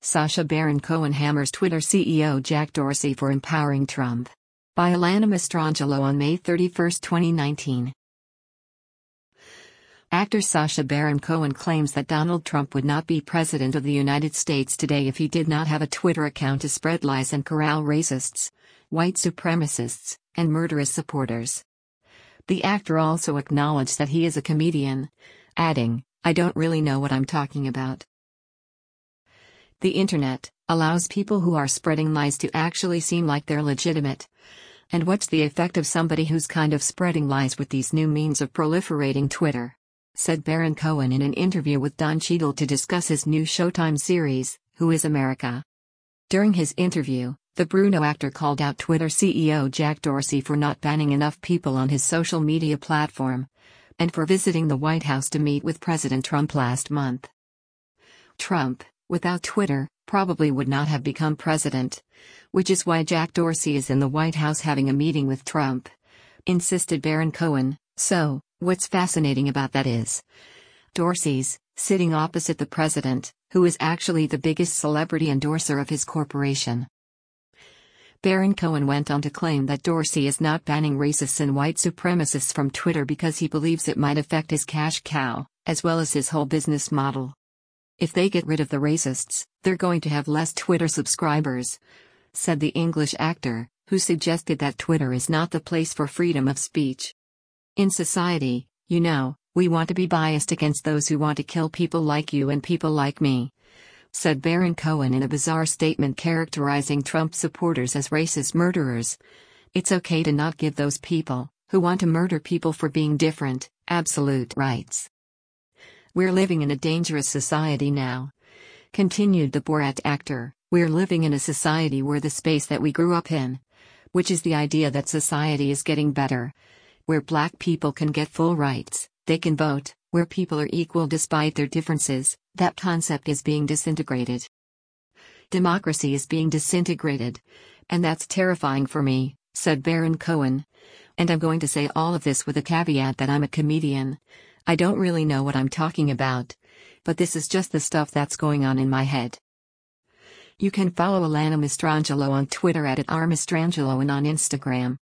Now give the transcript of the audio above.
Sacha Baron Cohen hammers Twitter CEO Jack Dorsey for empowering Trump. By Alana Mastrangelo on May 31, 2019. Actor Sacha Baron Cohen claims that Donald Trump would not be President of the United States today if he did not have a Twitter account to spread lies and corral racists, white supremacists, and murderous supporters. The actor also acknowledged that he is a comedian, adding, "I don't really know what I'm talking about." The internet allows people who are spreading lies to actually seem like they're legitimate. And what's the effect of somebody who's kind of spreading lies with these new means of proliferating Twitter? Said Baron Cohen in an interview with Don Cheadle to discuss his new Showtime series, Who is America? During his interview, the Bruno actor called out Twitter CEO Jack Dorsey for not banning enough people on his social media platform, and for visiting the White House to meet with President Trump last month. Trump, without Twitter, probably would not have become president, which is why Jack Dorsey is in the White House having a meeting with Trump, insisted Baron Cohen. So, what's fascinating about that is, Dorsey's sitting opposite the president, who is actually the biggest celebrity endorser of his corporation. Baron Cohen went on to claim that Dorsey is not banning racists and white supremacists from Twitter because he believes it might affect his cash cow, as well as his whole business model. If they get rid of the racists, they're going to have less Twitter subscribers, said the English actor, who suggested that Twitter is not the place for freedom of speech. In society, we want to be biased against those who want to kill people like you and people like me, said Baron Cohen in a bizarre statement characterizing Trump supporters as racist murderers. It's okay to not give those people, who want to murder people for being different, absolute rights. We're living in a dangerous society now, continued the Borat actor. We're living in a society where the space that we grew up in, which is the idea that society is getting better, where black people can get full rights, they can vote, where people are equal despite their differences, that concept is being disintegrated. Democracy is being disintegrated. And that's terrifying for me, said Baron Cohen. And I'm going to say all of this with a caveat that I'm a comedian. I don't really know what I'm talking about. But this is just the stuff that's going on in my head. You can follow Alana Mastrangelo on Twitter @rmastrangelo and on Instagram